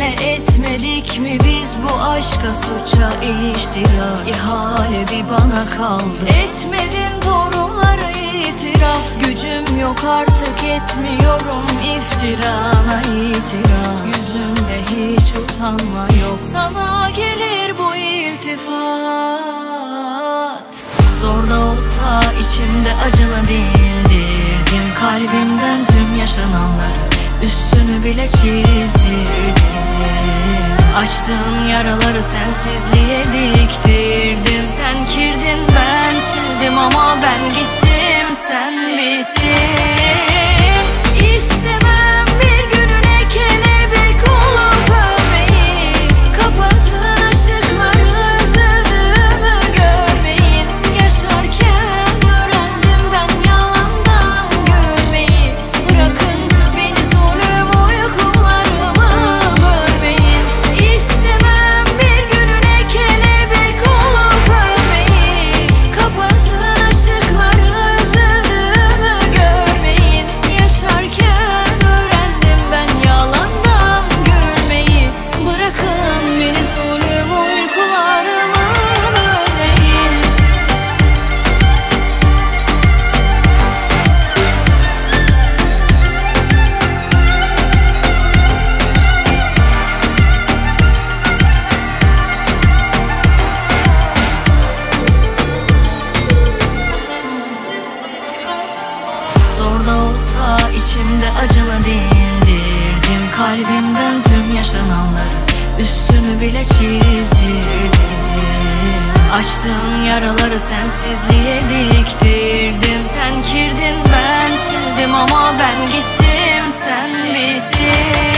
etmedik mi biz bu aşka, suça ihtira? İhale bir bana kaldı, etmedin doğruları itiraf. Gücüm yok artık, etmiyorum iftirana itiraz. Yüzünde hiç utanma yok, sana gelir bu iltifat. Zor da olsa içimde acına dindirdim, kalbimden tüm yaşananları üstünü bile çizdirdim. Açtığın yaraları sensizliğe diktirdim. Sen kirdin ben sildim ama ben gittim sen bittin. İstemem bir gününe kelebek olup ölmeyi, kapattığın ışıkları üzüldüğümü görmeyin. Yaşarken öğrendim ben yalandan gülmeyi. Bırakın beni zulüm uykularımı bölmeyin. İstemem bir gününe kelebek olup ölmeyi, kapattığın ışıkları üzüldüğümü görmeyin. Yaşarken öğrendim ben yalandan gülmeyi. Bırakın beni zulüm uykularımı bölmeyin. Zor da olsa içimde acına dindirdim, kalbimden tüm yaşananları üstünü bile çizdirdim. Açtığın yaraları sensizliğe diktirdim. Sen kirdin ben sildim ama ben gittim sen bittin.